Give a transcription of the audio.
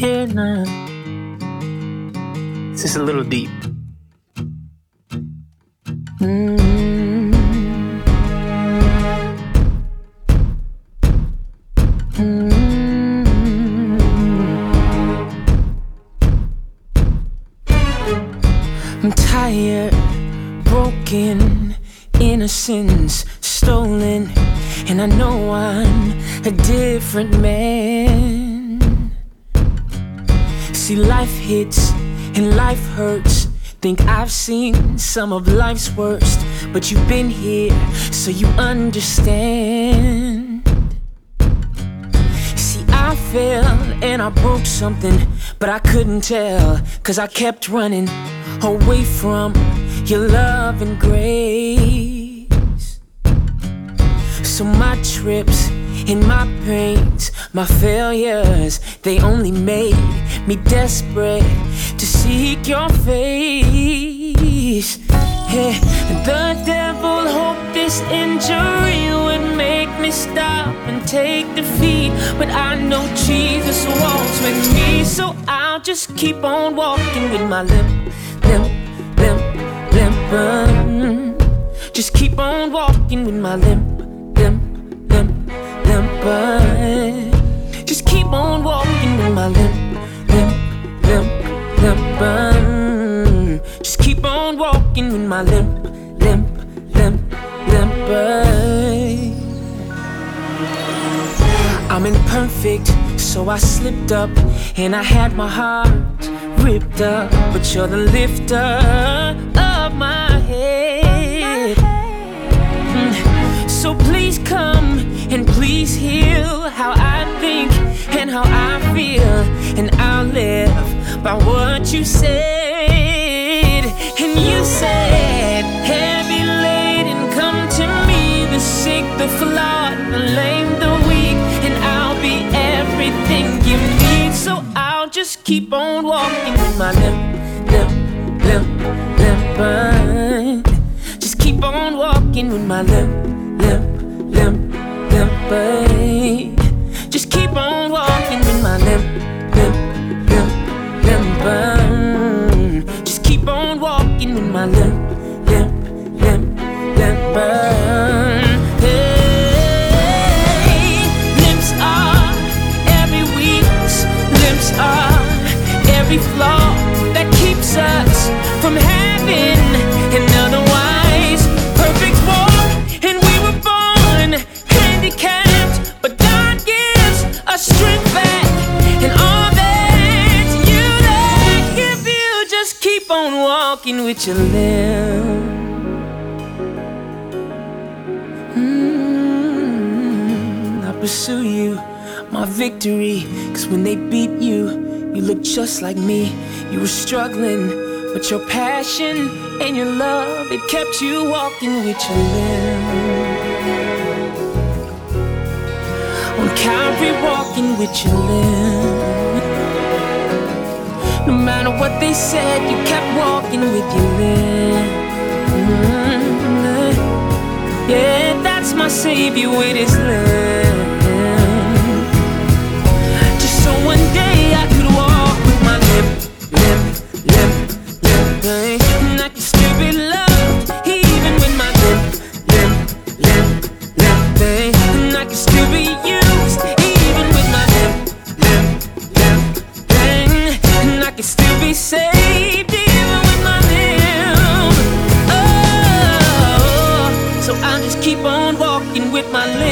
Yeah, nah. It's just a little deep. I'm tired, broken, innocence stolen, and I know I'm a different man. See, life hits and life hurts. Think I've seen some of life's worst, but you've been here, so you understand. See, I fell and I broke something, but I couldn't tell, 'cause I kept running away from your love and grace. So my trips and my pains, my failures, they only made me desperate to seek your face. Yeah, the devil hoped this injury would make me stop and take defeat, but I know Jesus walks with me, so I'll just keep on walking with my limp. Just keep on walking with my limp. Just keep on walking with my limp. Just keep on walking with my limp. I'm imperfect, so I slipped up and I had my heart ripped up, but you're the lifter of my head. So please come and please heal how I think and how I feel, and I'll live by what you said. And you said, heavy laden, come to me, the sick, the flawed, the lame, the weak, and I'll be everything you need. So I'll just keep on walking with my limp. Just keep on walking with my limp. Just keep on walking with my limp. Just keep on walking with my limp. Hey, limps are every weakness, limps are every flaw that keeps us from having an otherwise perfect walk. And we were born handicapped, but God gives us strength back, and all that you lack if you just keep on walking with your limp. I pursue you, my victory, 'cause when they beat you, you look just like me. You were struggling, but your passion and your love, it kept you walking with your limp. On Calvary, walking with your limp. No matter what they said, you kept walking with your limp. Yeah, that's my Savior with his limp. Just so one day I could walk with my limp. And I can still be loved, even with my limp. And I can still be used, even with my limp. And I can still be saved, even with my limp. Oh, so I'll just keep on walking with my limp.